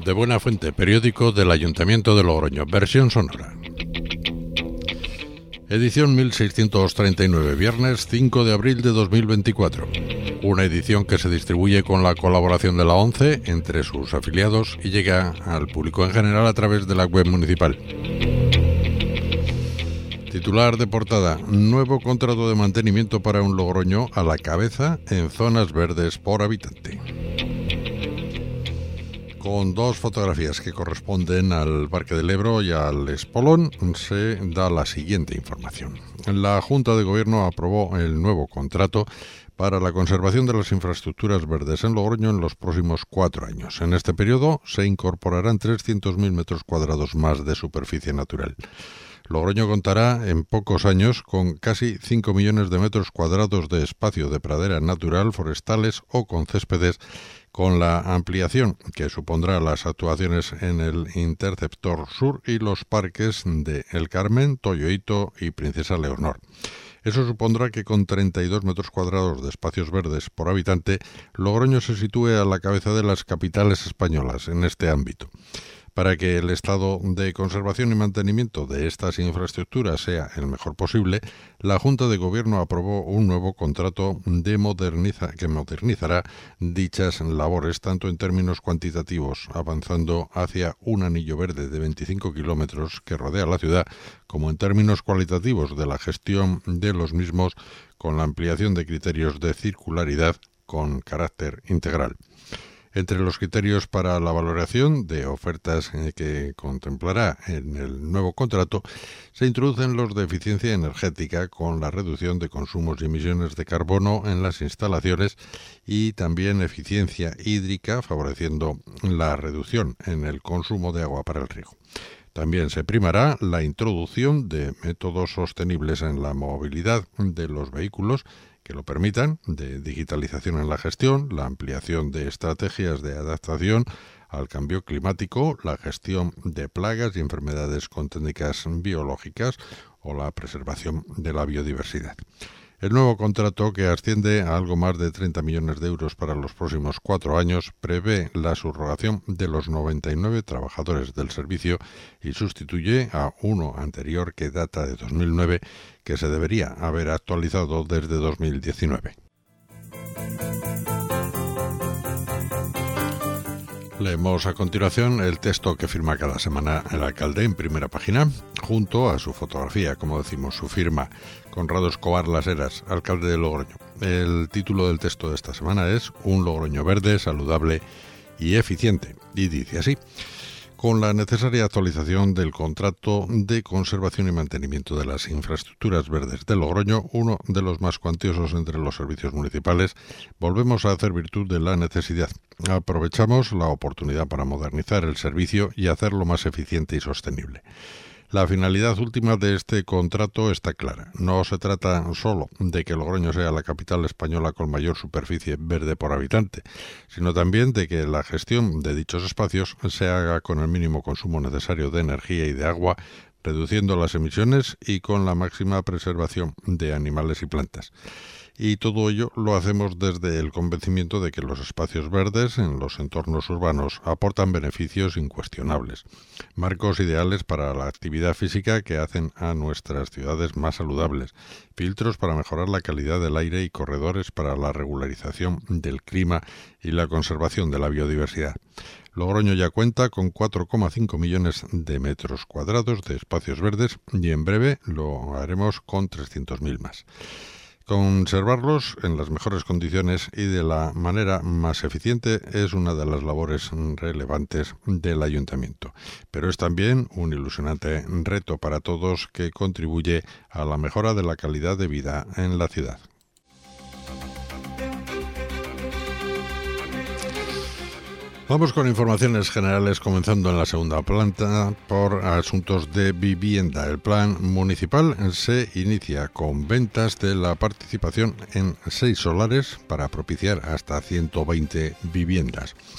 De buena fuente, periódico del Ayuntamiento de Logroño, versión sonora. Edición 1639, viernes 5 de abril de 2024. Una edición que se distribuye con la colaboración de la ONCE entre sus afiliados y llega al público en general a través de la web municipal. Titular de portada: nuevo contrato de mantenimiento para un Logroño a la cabeza en zonas verdes por habitante. Con dos fotografías que corresponden al Parque del Ebro y al Espolón, se da la siguiente información. La Junta de Gobierno aprobó el nuevo contrato para la conservación de las infraestructuras verdes en Logroño en los próximos 4 años. En este periodo se incorporarán 300.000 metros cuadrados más de superficie natural. Logroño contará en pocos años con casi 5 millones de metros cuadrados de espacio de pradera natural, forestales o con céspedes, con la ampliación que supondrá las actuaciones en el Interceptor Sur y los parques de El Carmen, Toyoito y Princesa Leonor. Eso supondrá que con 32 metros cuadrados de espacios verdes por habitante, Logroño se sitúe a la cabeza de las capitales españolas en este ámbito. Para que el estado de conservación y mantenimiento de estas infraestructuras sea el mejor posible, la Junta de Gobierno aprobó un nuevo contrato que modernizará dichas labores tanto en términos cuantitativos, avanzando hacia un anillo verde de 25 kilómetros que rodea la ciudad, como en términos cualitativos de la gestión de los mismos, con la ampliación de criterios de circularidad con carácter integral. Entre los criterios para la valoración de ofertas que contemplará en el nuevo contrato se introducen los de eficiencia energética con la reducción de consumos y emisiones de carbono en las instalaciones y también eficiencia hídrica, favoreciendo la reducción en el consumo de agua para el riego. También se primará la introducción de métodos sostenibles en la movilidad de los vehículos que lo permitan, de digitalización en la gestión, la ampliación de estrategias de adaptación al cambio climático, la gestión de plagas y enfermedades con técnicas biológicas o la preservación de la biodiversidad. El nuevo contrato, que asciende a algo más de 30 millones de euros para los próximos 4 años, prevé la subrogación de los 99 trabajadores del servicio y sustituye a uno anterior que data de 2009, que se debería haber actualizado desde 2019. Leemos a continuación el texto que firma cada semana el alcalde en primera página, junto a su fotografía, como decimos, su firma: Conrado Escobar Las Heras, alcalde de Logroño. El título del texto de esta semana es Un Logroño verde, saludable y eficiente, y dice así: con la necesaria actualización del contrato de conservación y mantenimiento de las infraestructuras verdes de Logroño, uno de los más cuantiosos entre los servicios municipales, volvemos a hacer virtud de la necesidad. Aprovechamos la oportunidad para modernizar el servicio y hacerlo más eficiente y sostenible. La finalidad última de este contrato está clara. No se trata solo de que Logroño sea la capital española con mayor superficie verde por habitante, sino también de que la gestión de dichos espacios se haga con el mínimo consumo necesario de energía y de agua, reduciendo las emisiones y con la máxima preservación de animales y plantas. Y todo ello lo hacemos desde el convencimiento de que los espacios verdes en los entornos urbanos aportan beneficios incuestionables, marcos ideales para la actividad física que hacen a nuestras ciudades más saludables, filtros para mejorar la calidad del aire y corredores para la regularización del clima y la conservación de la biodiversidad. Logroño ya cuenta con 4,5 millones de metros cuadrados de espacios verdes y en breve lo haremos con 300.000 más. Conservarlos en las mejores condiciones y de la manera más eficiente es una de las labores relevantes del ayuntamiento, pero es también un ilusionante reto para todos que contribuye a la mejora de la calidad de vida en la ciudad. Vamos con informaciones generales, comenzando en la segunda planta por asuntos de vivienda. El plan municipal se inicia con ventas de la participación en 6 solares para propiciar hasta 120 viviendas.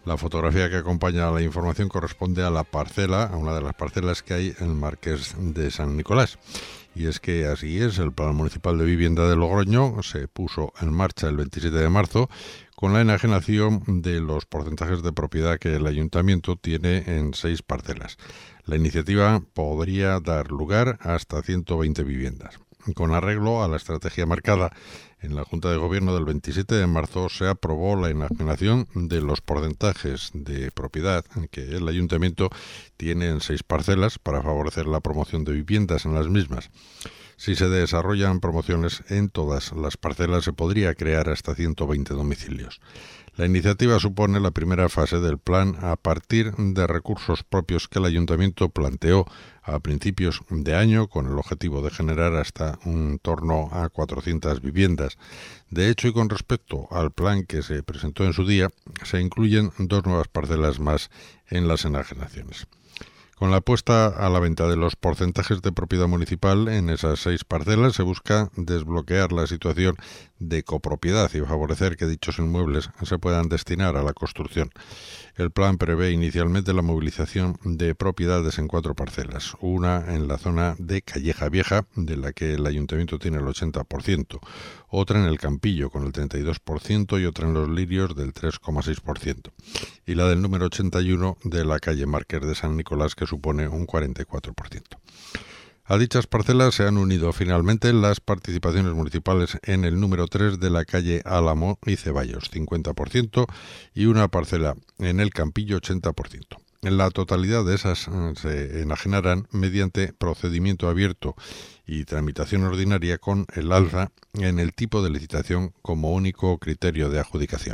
La fotografía que acompaña a la información corresponde a una de las parcelas que hay en el Marqués de San Nicolás. Y es que así es, el Plan Municipal de Vivienda de Logroño se puso en marcha el 27 de marzo con la enajenación de los porcentajes de propiedad que el Ayuntamiento tiene en 6 parcelas. La iniciativa podría dar lugar a hasta 120 viviendas. Con arreglo a la estrategia marcada en la Junta de Gobierno del 27 de marzo se aprobó la enajenación de los porcentajes de propiedad que el Ayuntamiento tiene en 6 parcelas para favorecer la promoción de viviendas en las mismas. Si se desarrollan promociones en todas las parcelas se podría crear hasta 120 domicilios. La iniciativa supone la primera fase del plan a partir de recursos propios que el Ayuntamiento planteó a principios de año con el objetivo de generar hasta un torno a 400 viviendas. De hecho, y con respecto al plan que se presentó en su día, se incluyen 2 nuevas parcelas más en las enajenaciones. Con la puesta a la venta de los porcentajes de propiedad municipal en esas 6 parcelas se busca desbloquear la situación de copropiedad y favorecer que dichos inmuebles se puedan destinar a la construcción. El plan prevé inicialmente la movilización de propiedades en 4 parcelas, una en la zona de Calleja Vieja, de la que el Ayuntamiento tiene el 80%, otra en el Campillo con el 32% y otra en Los Lirios del 3,6%, y la del número 81 de la calle Marqués de San Nicolás, que supone un 44%. A dichas parcelas se han unido finalmente las participaciones municipales en el número 3 de la calle Álamo y Ceballos, 50%, y una parcela en el Campillo, 80%. En la totalidad de esas se enajenarán mediante procedimiento abierto y tramitación ordinaria con el alza en el tipo de licitación como único criterio de adjudicación.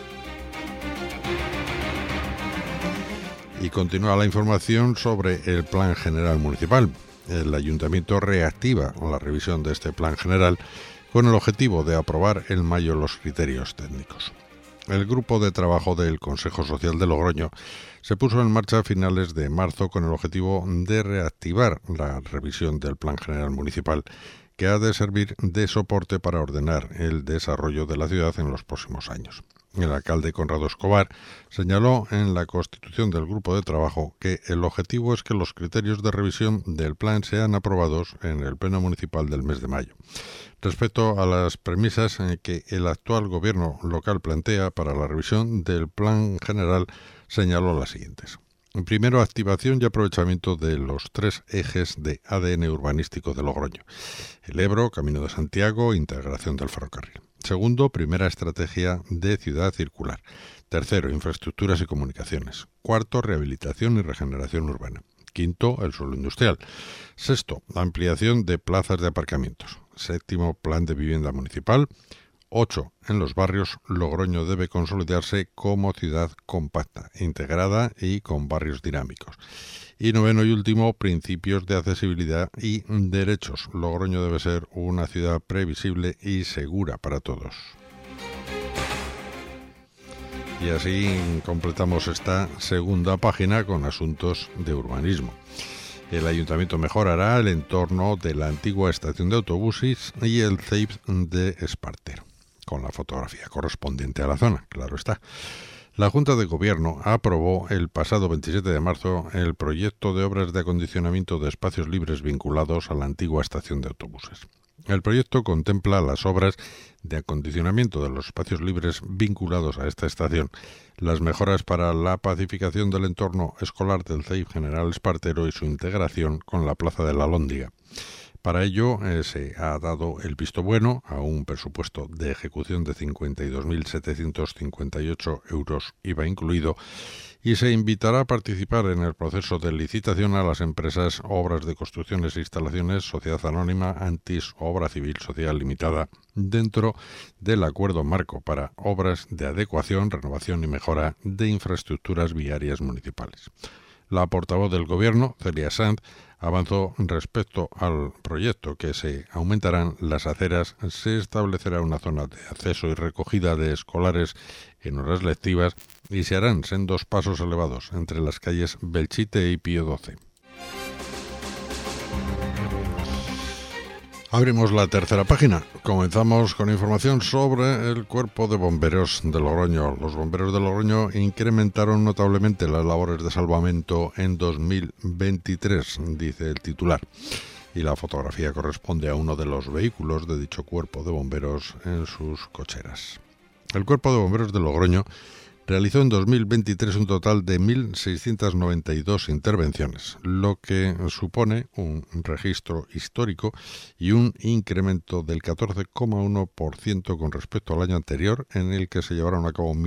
Y continúa la información sobre el Plan General Municipal. El Ayuntamiento reactiva la revisión de este Plan General con el objetivo de aprobar en mayo los criterios técnicos. El grupo de trabajo del Consejo Social de Logroño se puso en marcha a finales de marzo con el objetivo de reactivar la revisión del Plan General Municipal, que ha de servir de soporte para ordenar el desarrollo de la ciudad en los próximos años. El alcalde Conrado Escobar señaló en la constitución del grupo de trabajo que el objetivo es que los criterios de revisión del plan sean aprobados en el pleno municipal del mes de mayo. Respecto a las premisas que el actual gobierno local plantea para la revisión del plan general, señaló las siguientes. Primero, activación y aprovechamiento de los 3 ejes de ADN urbanístico de Logroño: el Ebro, Camino de Santiago, integración del ferrocarril. Segundo, primera estrategia de ciudad circular. Tercero, infraestructuras y comunicaciones. Cuarto, rehabilitación y regeneración urbana. Quinto, el suelo industrial. Sexto, ampliación de plazas de aparcamientos. Séptimo, plan de vivienda municipal. 8. En los barrios, Logroño debe consolidarse como ciudad compacta, integrada y con barrios dinámicos. Y 9 y último, principios de accesibilidad y derechos. Logroño debe ser una ciudad previsible y segura para todos. Y así completamos esta segunda página con asuntos de urbanismo. El Ayuntamiento mejorará el entorno de la antigua estación de autobuses y el CEIP de Espartero, con la fotografía correspondiente a la zona, claro está. La Junta de Gobierno aprobó el pasado 27 de marzo el proyecto de obras de acondicionamiento de espacios libres vinculados a la antigua estación de autobuses. El proyecto contempla las obras de acondicionamiento de los espacios libres vinculados a esta estación, las mejoras para la pacificación del entorno escolar del CEIP General Espartero y su integración con la Plaza de la Alhóndiga. Para ello se ha dado el visto bueno a un presupuesto de ejecución de 52.758 euros, IVA incluido, y se invitará a participar en el proceso de licitación a las empresas Obras de Construcciones e Instalaciones, Sociedad Anónima, Antis, Obra Civil Social Limitada, dentro del acuerdo marco para obras de adecuación, renovación y mejora de infraestructuras viarias municipales. La portavoz del Gobierno, Celia Sanz, avanzó respecto al proyecto que se aumentarán las aceras, se establecerá una zona de acceso y recogida de escolares en horas lectivas y se harán sendos pasos elevados entre las calles Belchite y Pío XII. Abrimos la tercera página. Comenzamos con información sobre el Cuerpo de Bomberos de Logroño. Los bomberos de Logroño incrementaron notablemente las labores de salvamento en 2023, dice el titular. Y la fotografía corresponde a uno de los vehículos de dicho Cuerpo de Bomberos en sus cocheras. El Cuerpo de Bomberos de Logroño realizó en 2023 un total de 1.692 intervenciones, lo que supone un registro histórico y un incremento del 14,1% con respecto al año anterior, en el que se llevaron a cabo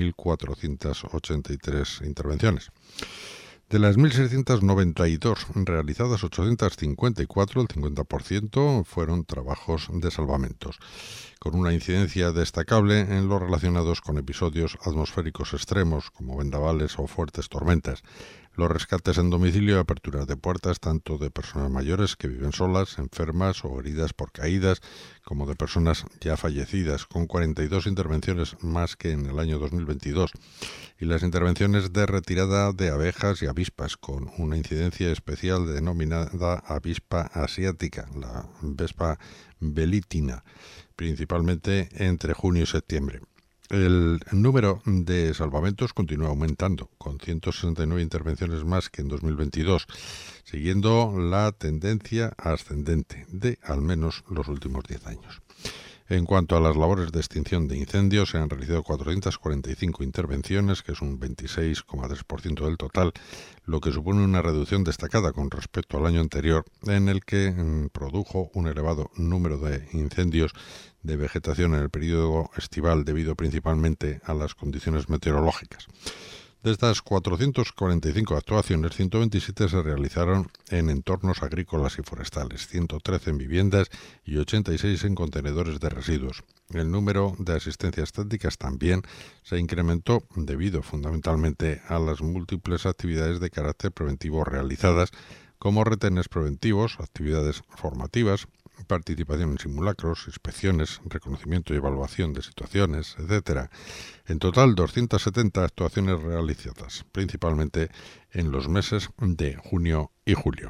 1.483 intervenciones. De las 1.692 realizadas, 854, el 50%, fueron trabajos de salvamentos, con una incidencia destacable en los relacionados con episodios atmosféricos extremos, como vendavales o fuertes tormentas, los rescates en domicilio y aperturas de puertas tanto de personas mayores que viven solas, enfermas o heridas por caídas, como de personas ya fallecidas, con 42 intervenciones más que en el año 2022, y las intervenciones de retirada de abejas y avispas, con una incidencia especial denominada avispa asiática, la Vespa velitina, principalmente entre junio y septiembre. El número de salvamentos continúa aumentando, con 169 intervenciones más que en 2022, siguiendo la tendencia ascendente de al menos los últimos 10 años. En cuanto a las labores de extinción de incendios, se han realizado 445 intervenciones, que es un 26,3% del total, lo que supone una reducción destacada con respecto al año anterior, en el que produjo un elevado número de incendios de vegetación en el periodo estival, debido principalmente a las condiciones meteorológicas. De estas 445 actuaciones, 127 se realizaron en entornos agrícolas y forestales, 113 en viviendas y 86 en contenedores de residuos. El número de asistencias técnicas también se incrementó debido fundamentalmente a las múltiples actividades de carácter preventivo realizadas, como retenes preventivos, actividades formativas, participación en simulacros, inspecciones, reconocimiento y evaluación de situaciones, etc. En total, 270 actuaciones realizadas, principalmente en los meses de junio y julio.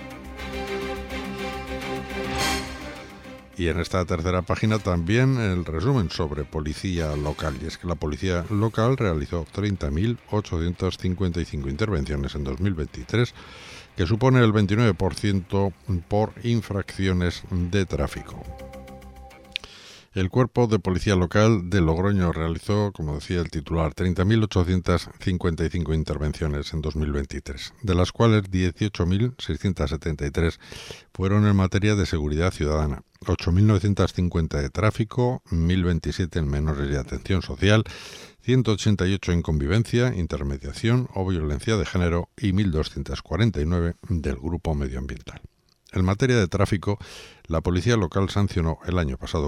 Y en esta tercera página también el resumen sobre policía local. Y es que la policía local realizó 30.855 intervenciones en 2023, que supone el 29% por infracciones de tráfico. El Cuerpo de Policía Local de Logroño realizó, como decía el titular, 30.855 intervenciones en 2023, de las cuales 18.673 fueron en materia de seguridad ciudadana, 8.950 de tráfico, 1.027 en menores y atención social, 188 en convivencia, intermediación o violencia de género y 1.249 del grupo medioambiental. En materia de tráfico, la policía local sancionó el año pasado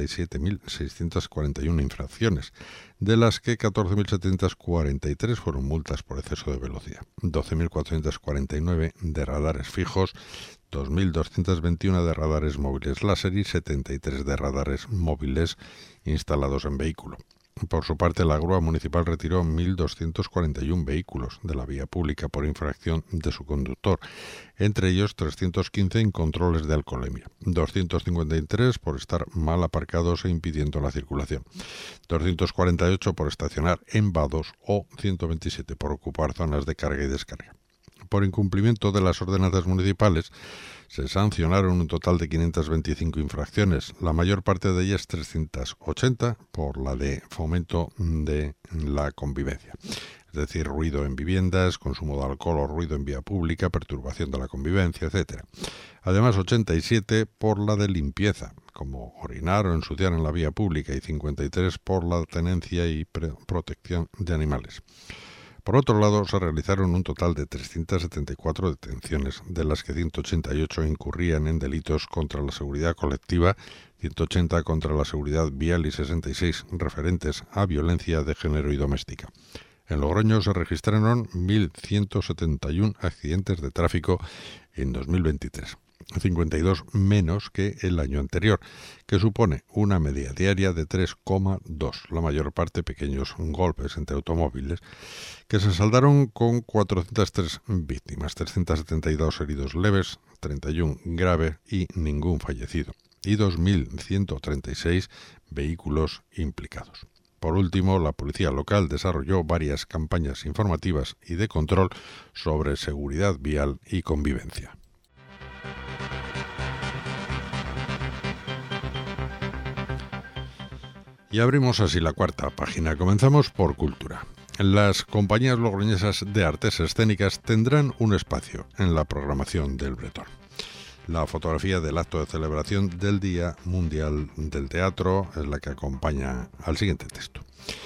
47.641 infracciones, de las que 14.743 fueron multas por exceso de velocidad, 12.449 de radares fijos, 2.221 de radares móviles láser y 73 de radares móviles instalados en vehículo. Por su parte, la Grúa Municipal retiró 1.241 vehículos de la vía pública por infracción de su conductor, entre ellos 315 en controles de alcoholemia, 253 por estar mal aparcados e impidiendo la circulación, 248 por estacionar en vados o 127 por ocupar zonas de carga y descarga. Por incumplimiento de las ordenanzas municipales, se sancionaron un total de 525 infracciones, la mayor parte de ellas 380 por la de fomento de la convivencia, es decir, ruido en viviendas, consumo de alcohol o ruido en vía pública, perturbación de la convivencia, etc. Además, 87 por la de limpieza, como orinar o ensuciar en la vía pública, y 53 por la tenencia y protección de animales. Por otro lado, se realizaron un total de 374 detenciones, de las que 188 incurrían en delitos contra la seguridad colectiva, 180 contra la seguridad vial y 66 referentes a violencia de género y doméstica. En Logroño se registraron 1.171 accidentes de tráfico en 2023. 52 menos que el año anterior, que supone una media diaria de 3,2, la mayor parte pequeños golpes entre automóviles, que se saldaron con 403 víctimas, 372 heridos leves, 31 graves y ningún fallecido. y 2.136 vehículos implicados. Por último, la policía local desarrolló varias campañas informativas y de control sobre seguridad vial y convivencia. Y abrimos así la cuarta página. Comenzamos por cultura. Las compañías logroñesas de artes escénicas tendrán un espacio en la programación del Bretón. La fotografía del acto de celebración del Día Mundial del Teatro es la que acompaña al siguiente texto.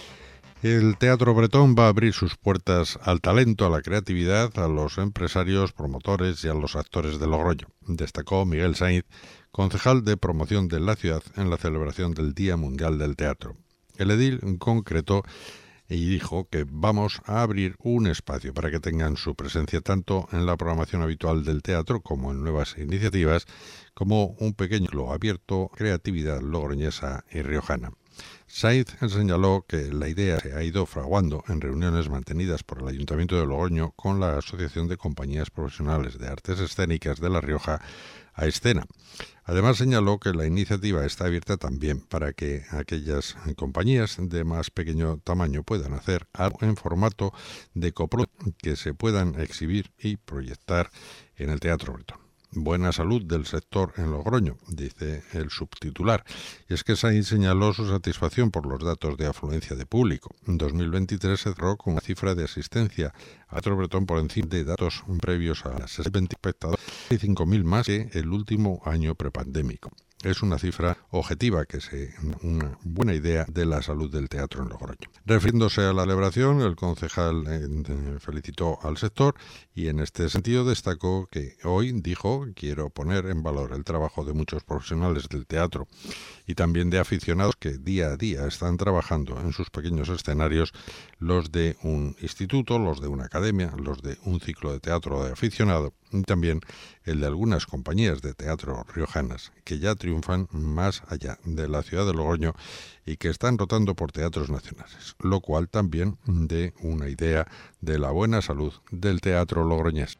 El Teatro Bretón va a abrir sus puertas al talento, a la creatividad, a los empresarios, promotores y a los actores de Logroño, destacó Miguel Sainz, concejal de promoción de la ciudad en la celebración del Día Mundial del Teatro. El edil concretó y dijo que vamos a abrir un espacio para que tengan su presencia tanto en la programación habitual del teatro como en nuevas iniciativas, como un pequeño ciclo abierto, creatividad logroñesa y riojana. Sainz señaló que la idea se ha ido fraguando en reuniones mantenidas por el Ayuntamiento de Logroño con la Asociación de Compañías Profesionales de Artes Escénicas de La Rioja, AESCENA. Además señaló que la iniciativa está abierta también para que aquellas compañías de más pequeño tamaño puedan hacer algo en formato de coproducción que se puedan exhibir y proyectar en el Teatro Bretón. Buena salud del sector en Logroño, dice el subtitular. Y es que Sainz señaló su satisfacción por los datos de afluencia de público. En 2023 se cerró con una cifra de asistencia a Teatro Bretón por encima de datos previos a las 20 espectadores y 5.000 más que el último año prepandémico. Es una cifra objetiva que se una buena idea de la salud del teatro en Logroño. Refiriéndose a la celebración, el concejal felicitó al sector y en este sentido destacó que hoy dijo: quiero poner en valor el trabajo de muchos profesionales del teatro y también de aficionados que día a día están trabajando en sus pequeños escenarios, los de un instituto, los de una academia, los de un ciclo de teatro de aficionado y también el de algunas compañías de teatro riojanas que ya triunfan más allá de la ciudad de Logroño y que están rotando por teatros nacionales, lo cual también de una idea de la buena salud del teatro logroñés.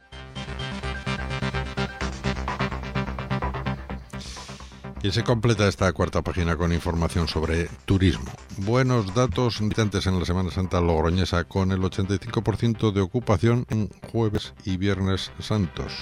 Y se completa esta cuarta página con información sobre turismo. Buenos datos visitantes en la Semana Santa logroñesa, con el 85% de ocupación en jueves y viernes santos.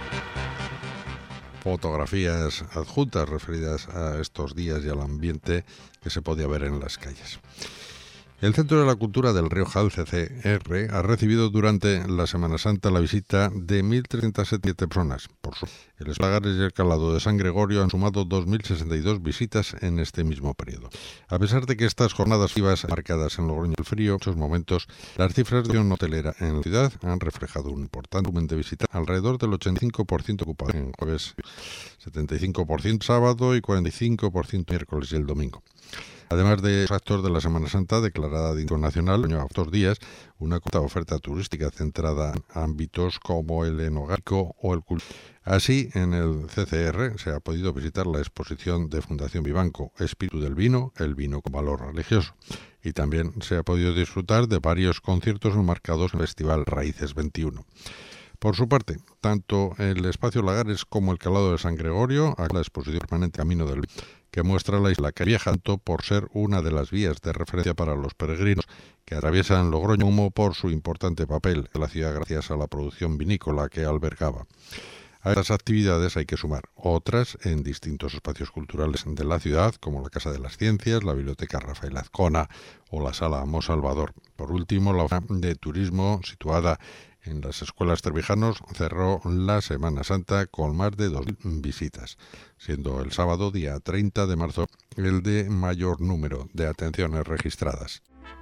Fotografías adjuntas referidas a estos días y al ambiente que se podía ver en las calles. El Centro de la Cultura del Rioja, el CCR, ha recibido durante la Semana Santa la visita de 1.307 personas. Por su el Lagares y el Calado de San Gregorio han sumado 2.062 visitas en este mismo periodo. A pesar de que estas jornadas festivas marcadas en Logroño el frío, en muchos momentos las cifras de hotelera en la ciudad han reflejado un importante volumen de visitas, alrededor del 85% ocupado en jueves, 75% sábado y 45% miércoles y el domingo. Además de los actos de la Semana Santa, declarada de interés nacional, a estos días, una corta oferta turística centrada en ámbitos como el enográfico o el cultural. Así, en el CCR se ha podido visitar la exposición de Fundación Vivanco, Espíritu del Vino, el vino con valor religioso. Y también se ha podido disfrutar de varios conciertos enmarcados en el Festival Raíces 21. Por su parte, tanto el Espacio Lagares como el Calado de San Gregorio, a la exposición permanente Camino del Vino, que muestra la isla que viaja tanto por ser una de las vías de referencia para los peregrinos que atraviesan Logroño, como por su importante papel en la ciudad gracias a la producción vinícola que albergaba. A estas actividades hay que sumar otras en distintos espacios culturales de la ciudad, como la Casa de las Ciencias, la Biblioteca Rafael Azcona o la Sala Amo Salvador. Por último, la oficina de turismo situada en las escuelas Trevijanos cerró la Semana Santa con más de 2.000 visitas, siendo el sábado, día 30 de marzo, el de mayor número de atenciones registradas.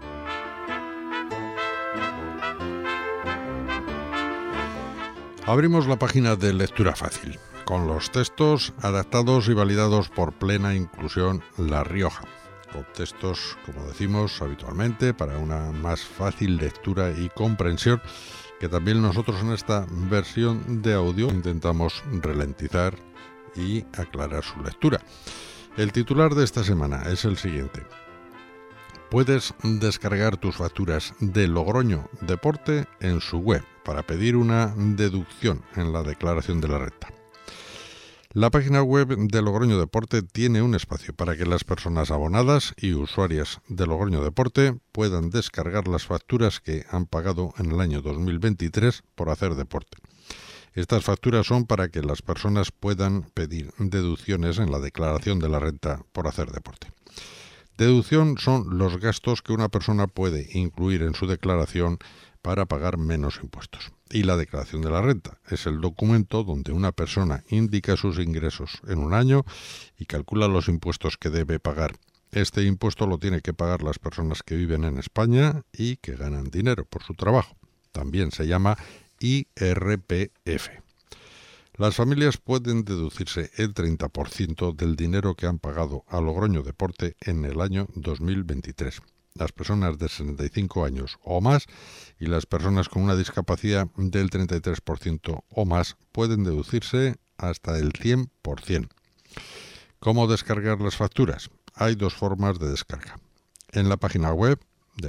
Abrimos la página de Lectura Fácil, con los textos adaptados y validados por Plena Inclusión La Rioja, con textos, como decimos habitualmente, para una más fácil lectura y comprensión, que también nosotros en esta versión de audio intentamos ralentizar y aclarar su lectura. El titular de esta semana es el siguiente: puedes descargar tus facturas de Logroño Deporte en su web para pedir una deducción en la declaración de la renta. La página web de Logroño Deporte tiene un espacio para que las personas abonadas y usuarias de Logroño Deporte puedan descargar las facturas que han pagado en el año 2023 por hacer deporte. Estas facturas son para que las personas puedan pedir deducciones en la declaración de la renta por hacer deporte. Deducción son los gastos que una persona puede incluir en su declaración para pagar menos impuestos. Y la declaración de la renta es el documento donde una persona indica sus ingresos en un año y calcula los impuestos que debe pagar. Este impuesto lo tienen que pagar las personas que viven en España y que ganan dinero por su trabajo. También se llama IRPF. Las familias pueden deducirse el 30% del dinero que han pagado a Logroño Deporte en el año 2023. Las personas de 65 años o más y las personas con una discapacidad del 33% o más pueden deducirse hasta el 100%. ¿Cómo descargar las facturas? Hay dos formas de descarga. En la página web de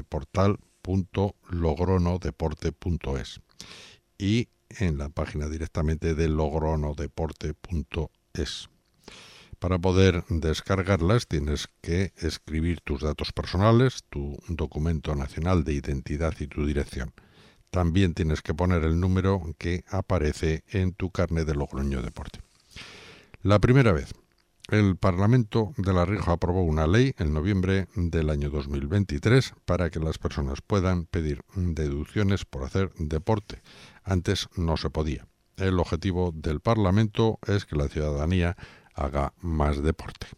portal.logronodeporte.es y en la página directamente de logronodeporte.es. Para poder descargarlas tienes que escribir tus datos personales, tu documento nacional de identidad y tu dirección. También tienes que poner el número que aparece en tu carnet de Logroño Deporte. La primera vez, el Parlamento de La Rioja aprobó una ley en noviembre del año 2023 para que las personas puedan pedir deducciones por hacer deporte. Antes no se podía. El objetivo del Parlamento es que la ciudadanía haga más deporte.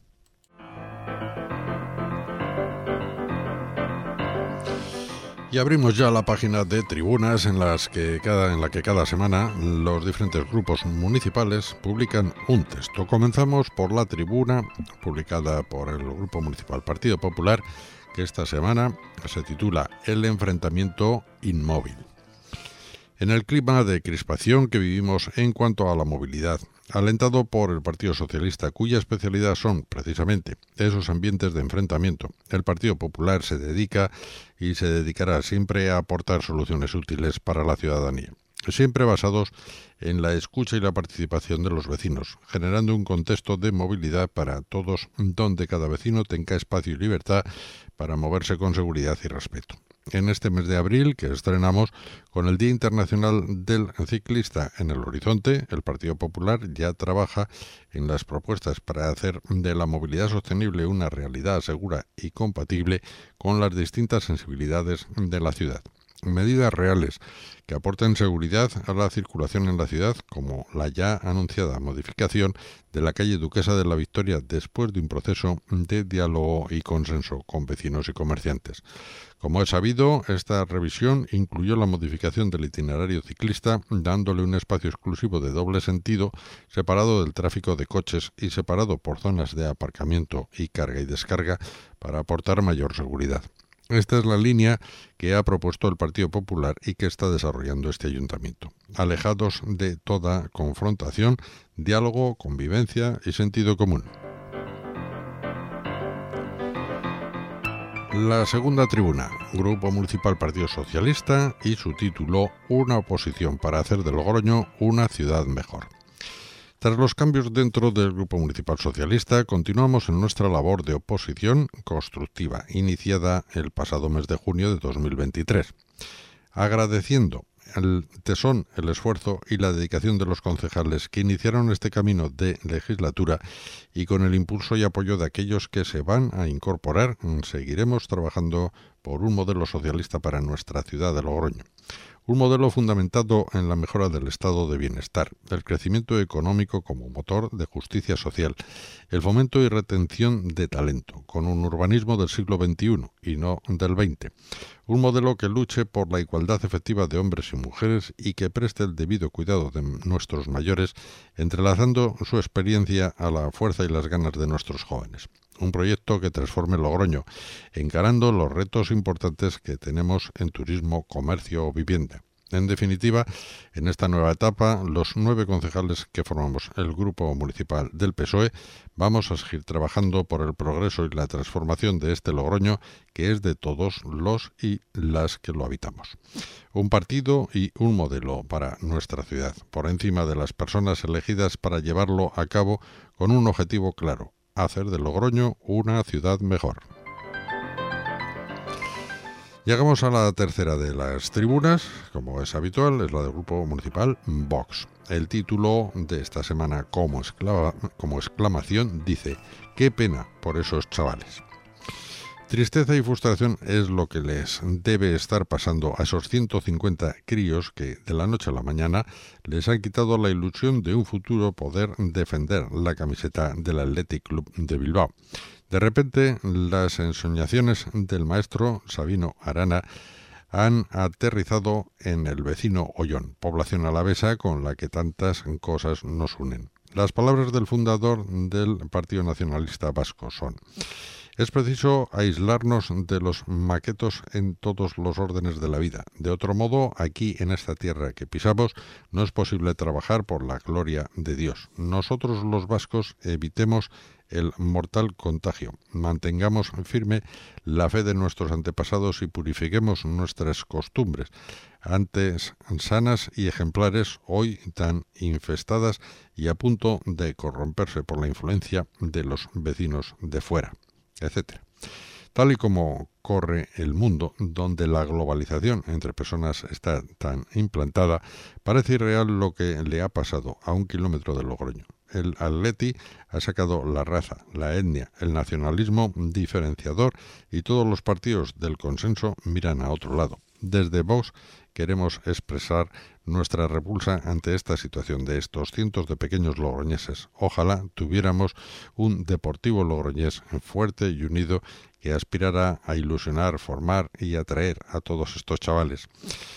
Y abrimos ya la página de tribunas en la que cada semana los diferentes grupos municipales publican un texto. Comenzamos por la tribuna publicada por el Grupo Municipal Partido Popular, que esta semana se titula El enfrentamiento inmóvil. En el clima de crispación que vivimos en cuanto a la movilidad, alentado por el Partido Socialista, cuya especialidad son precisamente esos ambientes de enfrentamiento, el Partido Popular se dedica y se dedicará siempre a aportar soluciones útiles para la ciudadanía, siempre basados en la escucha y la participación de los vecinos, generando un contexto de movilidad para todos donde cada vecino tenga espacio y libertad para moverse con seguridad y respeto. En este mes de abril, que estrenamos con el Día Internacional del Ciclista en el horizonte, el Partido Popular ya trabaja en las propuestas para hacer de la movilidad sostenible una realidad segura y compatible con las distintas sensibilidades de la ciudad. Medidas reales que aporten seguridad a la circulación en la ciudad, como la ya anunciada modificación de la calle Duquesa de la Victoria después de un proceso de diálogo y consenso con vecinos y comerciantes. Como es sabido, esta revisión incluyó la modificación del itinerario ciclista, dándole un espacio exclusivo de doble sentido, separado del tráfico de coches y separado por zonas de aparcamiento y carga y descarga para aportar mayor seguridad. Esta es la línea que ha propuesto el Partido Popular y que está desarrollando este ayuntamiento, alejados de toda confrontación, diálogo, convivencia y sentido común. La segunda tribuna, Grupo Municipal Partido Socialista, y su título Una oposición para hacer de Logroño una ciudad mejor. Tras los cambios dentro del Grupo Municipal Socialista, continuamos en nuestra labor de oposición constructiva, iniciada el pasado mes de junio de 2023. Agradeciendo el tesón, el esfuerzo y la dedicación de los concejales que iniciaron este camino de legislatura y con el impulso y apoyo de aquellos que se van a incorporar, seguiremos trabajando por un modelo socialista para nuestra ciudad de Logroño. Un modelo fundamentado en la mejora del estado de bienestar, el crecimiento económico como motor de justicia social, el fomento y retención de talento, con un urbanismo del siglo XXI y no del XX. Un modelo que luche por la igualdad efectiva de hombres y mujeres y que preste el debido cuidado de nuestros mayores, entrelazando su experiencia a la fuerza y las ganas de nuestros jóvenes. Un proyecto que transforme Logroño, encarando los retos importantes que tenemos en turismo, comercio o vivienda. En definitiva, en esta nueva etapa, los 9 concejales que formamos el Grupo Municipal del PSOE vamos a seguir trabajando por el progreso y la transformación de este Logroño, que es de todos los y las que lo habitamos. Un partido y un modelo para nuestra ciudad, por encima de las personas elegidas para llevarlo a cabo con un objetivo claro: hacer de Logroño una ciudad mejor. Llegamos a la tercera de las tribunas, como es habitual, es la del Grupo Municipal Vox. El título de esta semana, como exclamación, dice: ¡qué pena por esos chavales! Tristeza y frustración es lo que les debe estar pasando a esos 150 críos que, de la noche a la mañana, les han quitado la ilusión de un futuro poder defender la camiseta del Athletic Club de Bilbao. De repente, las ensoñaciones del maestro Sabino Arana han aterrizado en el vecino Ollón, población alavesa con la que tantas cosas nos unen. Las palabras del fundador del Partido Nacionalista Vasco son: es preciso aislarnos de los maquetos en todos los órdenes de la vida. De otro modo, aquí en esta tierra que pisamos, no es posible trabajar por la gloria de Dios. Nosotros los vascos evitemos el mortal contagio. Mantengamos firme la fe de nuestros antepasados y purifiquemos nuestras costumbres, antes sanas y ejemplares, hoy tan infestadas y a punto de corromperse por la influencia de los vecinos de fuera, etcétera. Tal y como corre el mundo, donde la globalización entre personas está tan implantada, parece irreal lo que le ha pasado a 1 kilómetro de Logroño. El Atleti ha sacado la raza, la etnia, el nacionalismo diferenciador, y todos los partidos del consenso miran a otro lado. Desde Vox queremos expresar nuestra repulsa ante esta situación de estos cientos de pequeños logroñeses. Ojalá tuviéramos un Deportivo Logroñés fuerte y unido que aspirara a ilusionar, formar y atraer a todos estos chavales.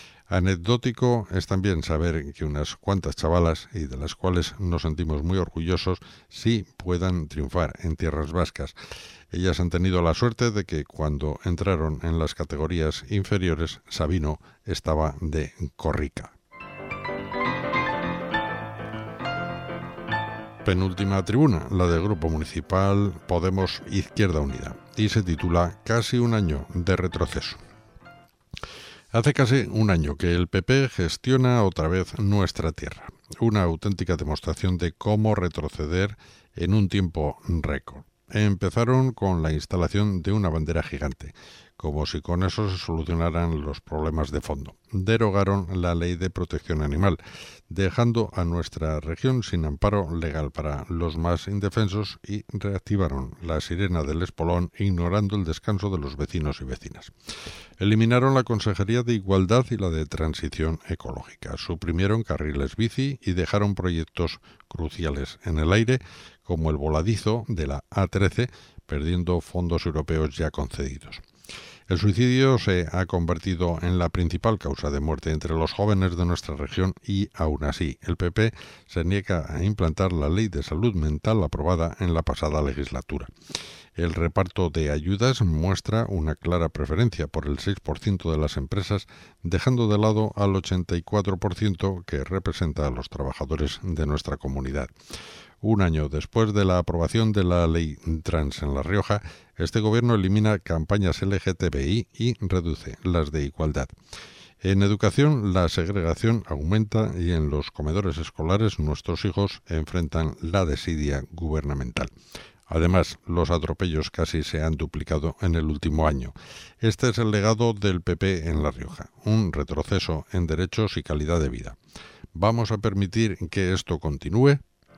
Anecdótico es también saber que unas cuantas chavalas, y de las cuales nos sentimos muy orgullosos, sí puedan triunfar en tierras vascas. Ellas han tenido la suerte de que cuando entraron en las categorías inferiores, Sabino estaba de Corrica. Penúltima tribuna, la del Grupo Municipal Podemos Izquierda Unida, y se titula Casi un año de retroceso. Hace casi un año que el PP gestiona otra vez nuestra tierra, una auténtica demostración de cómo retroceder en un tiempo récord. Empezaron con la instalación de una bandera gigante, como si con eso se solucionaran los problemas de fondo. Derogaron la ley de protección animal, dejando a nuestra región sin amparo legal para los más indefensos, y reactivaron la sirena del Espolón, ignorando el descanso de los vecinos y vecinas. Eliminaron la Consejería de Igualdad y la de Transición Ecológica, suprimieron carriles bici y dejaron proyectos cruciales en el aire, como el voladizo de la A13, perdiendo fondos europeos ya concedidos. El suicidio se ha convertido en la principal causa de muerte entre los jóvenes de nuestra región y, aún así, el PP se niega a implantar la Ley de Salud Mental aprobada en la pasada legislatura. El reparto de ayudas muestra una clara preferencia por el 6% de las empresas, dejando de lado al 84% que representa a los trabajadores de nuestra comunidad. Un año después de la aprobación de la ley trans en La Rioja, este gobierno elimina campañas LGTBI y reduce las de igualdad. En educación, la segregación aumenta y en los comedores escolares nuestros hijos enfrentan la desidia gubernamental. Además, los atropellos casi se han duplicado en el último año. Este es el legado del PP en La Rioja, un retroceso en derechos y calidad de vida. ¿Vamos a permitir que esto continúe?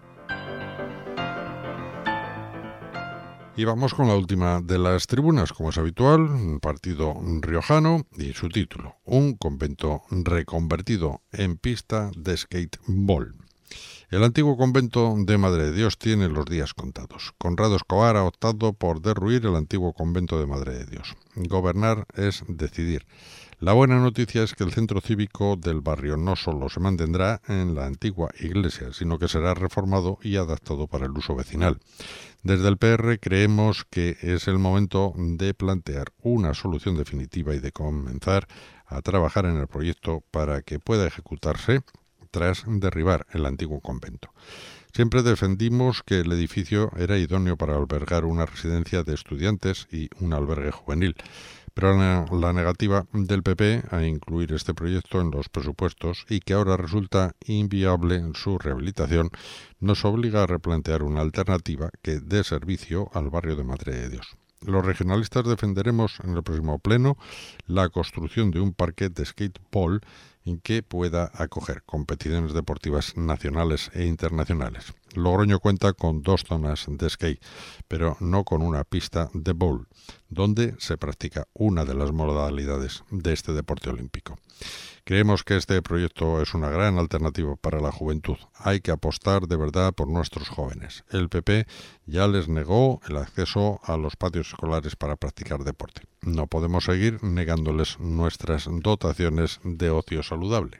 Y vamos con la última de las tribunas, como es habitual, un partido riojano y su título: un convento reconvertido en pista de skateball. El antiguo convento de Madre de Dios tiene los días contados. Conrado Escobar ha optado por derruir el antiguo convento de Madre de Dios. Gobernar es decidir. La buena noticia es que el centro cívico del barrio no solo se mantendrá en la antigua iglesia, sino que será reformado y adaptado para el uso vecinal. Desde el PR creemos que es el momento de plantear una solución definitiva y de comenzar a trabajar en el proyecto para que pueda ejecutarse tras derribar el antiguo convento. Siempre defendimos que el edificio era idóneo para albergar una residencia de estudiantes y un albergue juvenil, pero la negativa del PP a incluir este proyecto en los presupuestos y que ahora resulta inviable en su rehabilitación nos obliga a replantear una alternativa que dé servicio al barrio de Madre de Dios. Los regionalistas defenderemos en el próximo pleno la construcción de un parque de skateball en que pueda acoger competiciones deportivas nacionales e internacionales. Logroño cuenta con 2 zonas de skate, pero no con una pista de bowl, donde se practica una de las modalidades de este deporte olímpico. Creemos que este proyecto es una gran alternativa para la juventud. Hay que apostar de verdad por nuestros jóvenes. El PP ya les negó el acceso a los patios escolares para practicar deporte. No podemos seguir negándoles nuestras dotaciones de ocio saludable.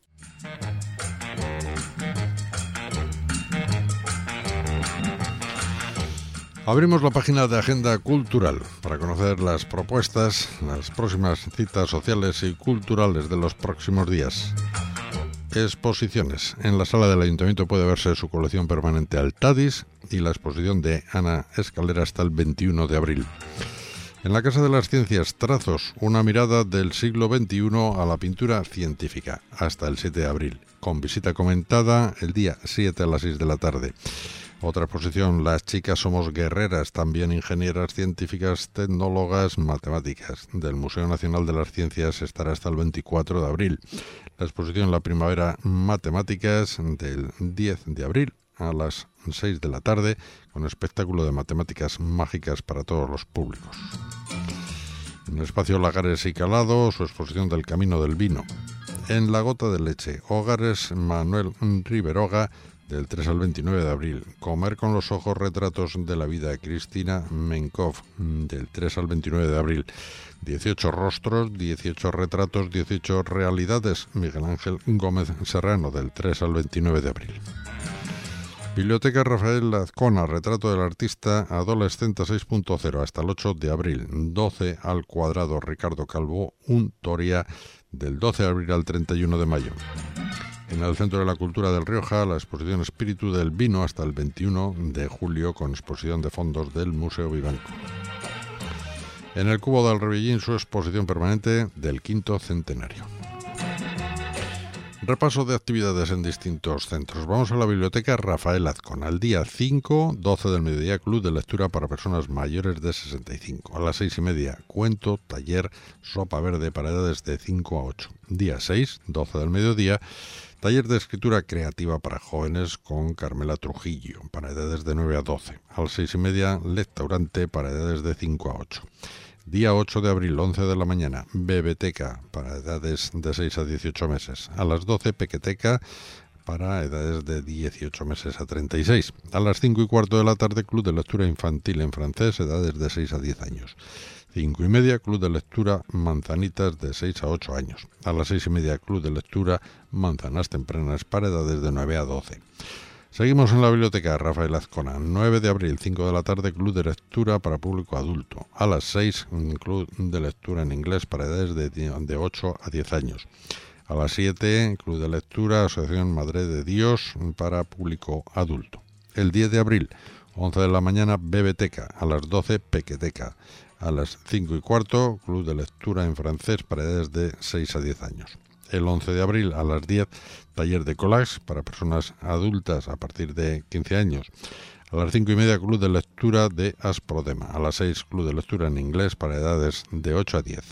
Abrimos la página de Agenda Cultural para conocer las propuestas, las próximas citas sociales y culturales de los próximos días. Exposiciones. En la sala del Ayuntamiento puede verse su colección permanente Altadis y la exposición de Ana Escalera hasta el 21 de abril. En la Casa de las Ciencias, Trazos, una mirada del siglo XXI a la pintura científica, hasta el 7 de abril, con visita comentada el día 7 a las 6 de la tarde. Otra exposición, Las chicas somos guerreras, también ingenieras científicas, tecnólogas, matemáticas, del Museo Nacional de las Ciencias, estará hasta el 24 de abril. La exposición La Primavera Matemáticas, del 10 de abril a las 6 de la tarde, con espectáculo de matemáticas mágicas para todos los públicos. En el espacio Lagares y Calado, su exposición del Camino del Vino. En La Gota de Leche, Hogares Manuel Riveroga, del 3 al 29 de abril. Comer con los ojos, retratos de la vida, Cristina Menkov, del 3 al 29 de abril. 18 rostros, 18 retratos, 18 realidades, Miguel Ángel Gómez Serrano, del 3 al 29 de abril. Biblioteca Rafael Azcona, retrato del artista adolescente 6.0, hasta el 8 de abril. 12 al cuadrado, Ricardo Calvo Untoria, del 12 de abril al 31 de mayo. En el Centro de la Cultura del Rioja, la exposición Espíritu del Vino hasta el 21 de julio, con exposición de fondos del Museo Vivanco. En el Cubo del Rebellín, su exposición permanente del quinto centenario. Repaso de actividades en distintos centros. Vamos a la Biblioteca Rafael Azcona. El día 5, 12 del mediodía, club de lectura para personas mayores de 65. A las 6:30, cuento, taller, sopa verde para edades de 5 a 8. Día 6, 12 del mediodía, taller de escritura creativa para jóvenes con Carmela Trujillo, para edades de 9 a 12. A las 6:30, lecturante para edades de 5 a 8. Día 8 de abril, 11 de la mañana, bebeteca para edades de 6 a 18 meses. A las 12, pequeteca para edades de 18 meses a 36. A las 5:15 de la tarde, club de lectura infantil en francés, edades de 6 a 10 años. 5:30, club de lectura manzanitas de 6 a 8 años. A las 6:30, club de lectura manzanas tempranas para edades de 9 a 12. Seguimos en la Biblioteca Rafael Azcona. 9 de abril, 5 de la tarde, club de lectura para público adulto. A las 6, club de lectura en inglés para edades de 8 a 10 años. A las 7, club de lectura Asociación Madre de Dios para público adulto. El 10 de abril, 11 de la mañana, bebeteca. A las 12, pequeteca. A las 5:15, club de lectura en francés para edades de 6 a 10 años. El 11 de abril a las 10, taller de collage para personas adultas a partir de 15 años. A las 5:30, club de lectura de Asprodema. A las 6, club de lectura en inglés para edades de 8 a 10.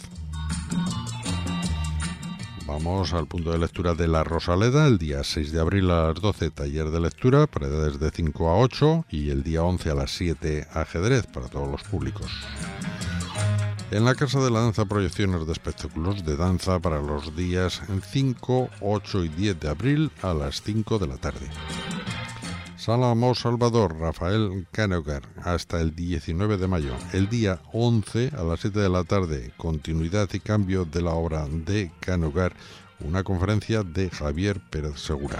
Vamos al punto de lectura de La Rosaleda. El día 6 de abril a las 12, taller de lectura para edades de 5 a 8. Y el día 11 a las 7, ajedrez para todos los públicos. En la Casa de la Danza, proyecciones de espectáculos de danza para los días 5, 8 y 10 de abril a las 5 de la tarde. Sala Mos Salvador, Rafael Canogar, hasta el 19 de mayo. El día 11 a las 7 de la tarde, continuidad y cambio de la obra de Canogar, una conferencia de Javier Pérez Segura.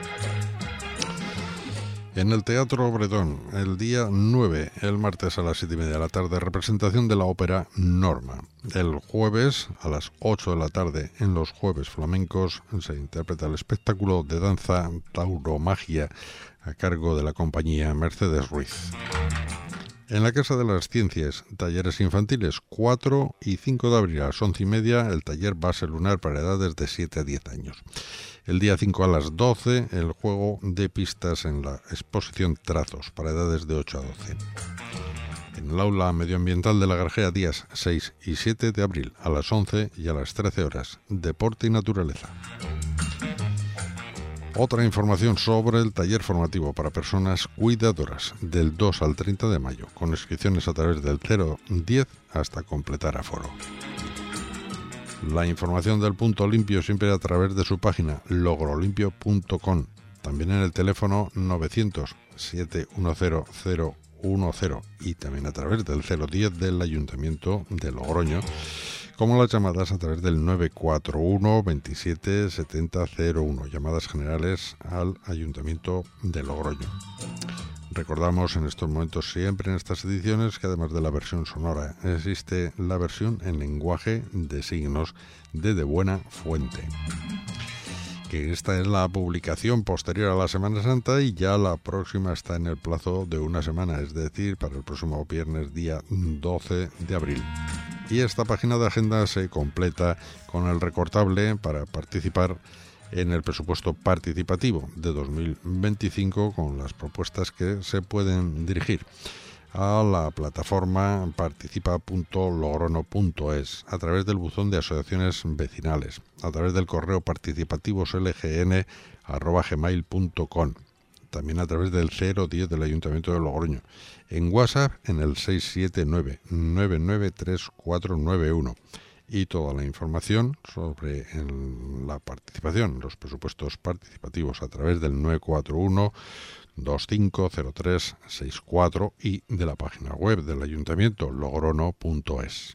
En el Teatro Bretón, el día 9, el martes a las 7:30 de la tarde, representación de la ópera Norma. El jueves, a las 8 de la tarde, en los Jueves Flamencos, se interpreta el espectáculo de danza Tauromagia a cargo de la compañía Mercedes Ruiz. En la Casa de las Ciencias, talleres infantiles, 4 y 5 de abril a las 11:30, el taller Base Lunar para edades de 7 a 10 años. El día 5 a las 12, el juego de pistas en la exposición Trazos para edades de 8 a 12. En el aula medioambiental de la Garjea, días 6 y 7 de abril a las 11 y a las 13 horas, deporte y naturaleza. Otra información sobre el taller formativo para personas cuidadoras del 2 al 30 de mayo, con inscripciones a través del 010 hasta completar aforo. La información del Punto Limpio siempre a través de su página logrolimpio.com, también en el teléfono 900-710-010 y también a través del 010 del Ayuntamiento de Logroño, como las llamadas a través del 941 27 70 01, llamadas generales al Ayuntamiento de Logroño. Recordamos en estos momentos, siempre en estas ediciones, que además de la versión sonora existe la versión en lenguaje de signos de Buena Fuente. Que esta es la publicación posterior a la Semana Santa y ya la próxima está en el plazo de una semana, es decir, para el próximo viernes día 12 de abril. Y esta página de agenda se completa con el recortable para participar en el presupuesto participativo de 2025 con las propuestas que se pueden dirigir a la plataforma participa.logrono.es a través del buzón de asociaciones vecinales, a través del correo participativos.lgn@gmail.com, también a través del 010 del Ayuntamiento de Logroño, en WhatsApp en el 679 993 y toda la información sobre la participación, los presupuestos participativos a través del 941 250364 y de la página web del Ayuntamiento logrono.es.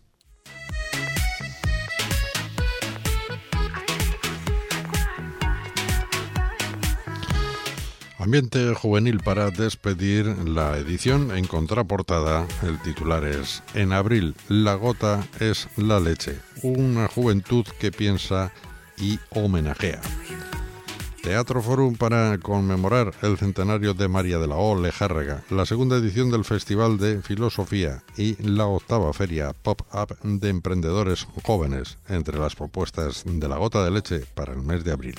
Ambiente juvenil para despedir la edición. En contraportada, el titular es: en abril, la gota es la leche. Una juventud que piensa y homenajea. Teatro Forum para conmemorar el centenario de María de la O Lejárraga, la segunda edición del Festival de Filosofía y la octava Feria Pop-Up de Emprendedores Jóvenes, entre las propuestas de la gota de leche para el mes de abril.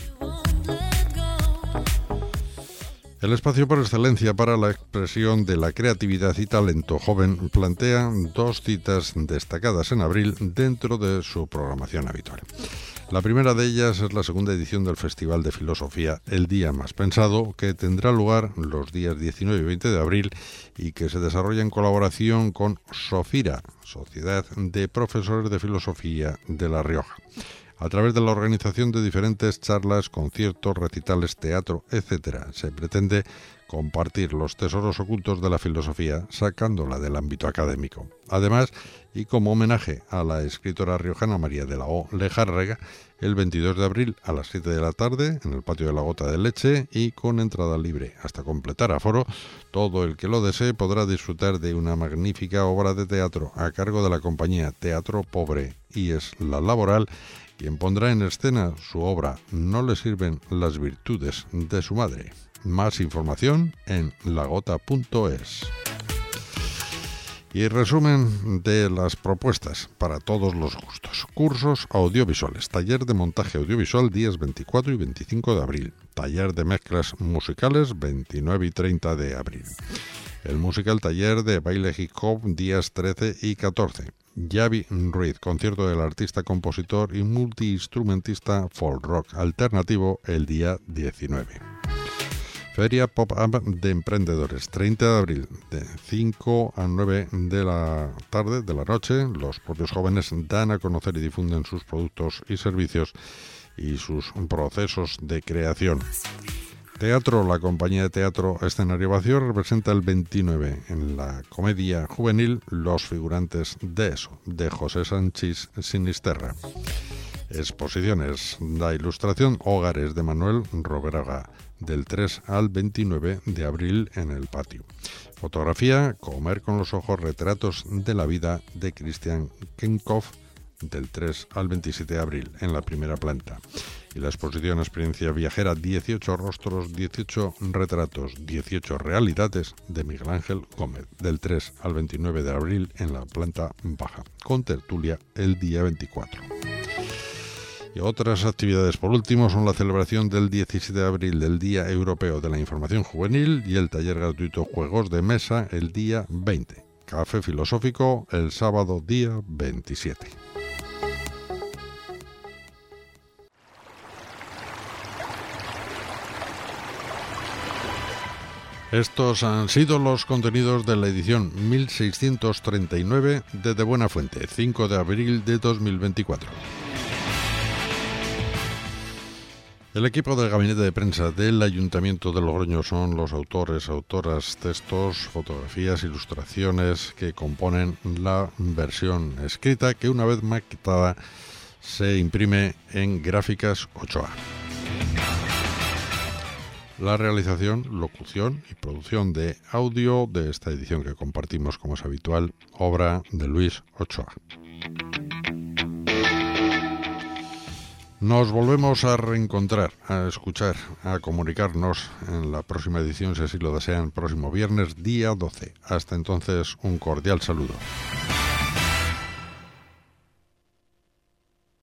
El espacio por excelencia para la expresión de la creatividad y talento joven plantea 2 citas destacadas en abril dentro de su programación habitual. La primera de ellas es la segunda edición del Festival de Filosofía El Día Más Pensado, que tendrá lugar los días 19 y 20 de abril y que se desarrolla en colaboración con Sofira, Sociedad de Profesores de Filosofía de La Rioja, a través de la organización de diferentes charlas, conciertos, recitales, teatro, etc. Se pretende compartir los tesoros ocultos de la filosofía, sacándola del ámbito académico. Además, y como homenaje a la escritora riojana María de la O Lejárraga, el 22 de abril a las 7 de la tarde, en el patio de la Gota de Leche y con entrada libre hasta completar aforo, todo el que lo desee podrá disfrutar de una magnífica obra de teatro a cargo de la compañía Teatro Pobre y es La Laboral, quien pondrá en escena su obra No le sirven las virtudes de su madre. Más información en lagota.es. Y resumen de las propuestas para todos los gustos. Cursos audiovisuales. Taller de montaje audiovisual días 24 y 25 de abril. Taller de mezclas musicales 29 y 30 de abril. El musical taller de baile hip hop días 13 y 14. Javi Ruiz, concierto del artista, compositor y multiinstrumentista folk rock alternativo el día 19. Feria Pop-Up de Emprendedores, 30 de abril, de 5 a 9 de la tarde, de la noche. Los propios jóvenes dan a conocer y difunden sus productos y servicios y sus procesos de creación. Teatro, la compañía de teatro Escenario Vacío representa el 29 en la comedia juvenil Los figurantes de eso, de José Sánchez Sinisterra. Exposiciones, la ilustración Hogares de Manuel Roberaga, del 3 al 29 de abril en el patio. Fotografía, Comer con los ojos, retratos de la vida de Christian Kenkopf, del 3 al 27 de abril en la primera planta. Y la exposición Experiencia Viajera, 18 rostros, 18 retratos, 18 realidades de Miguel Ángel Gómez, del 3 al 29 de abril en la planta baja, con tertulia el día 24. Y otras actividades, por último, son la celebración del 17 de abril del Día Europeo de la Información Juvenil y el taller gratuito Juegos de Mesa el día 20. Café filosófico el sábado día 27. Estos han sido los contenidos de la edición 1639 de Buena Fuente, 5 de abril de 2024. El equipo del Gabinete de Prensa del Ayuntamiento de Logroño son los autores, autoras, textos, fotografías, ilustraciones que componen la versión escrita que, una vez maquetada, se imprime en Gráficas Ochoa. La realización, locución y producción de audio de esta edición que compartimos, como es habitual, obra de Luis Ochoa. Nos volvemos a reencontrar, a escuchar, a comunicarnos en la próxima edición, si así lo desean, próximo viernes, día 12. Hasta entonces, un cordial saludo.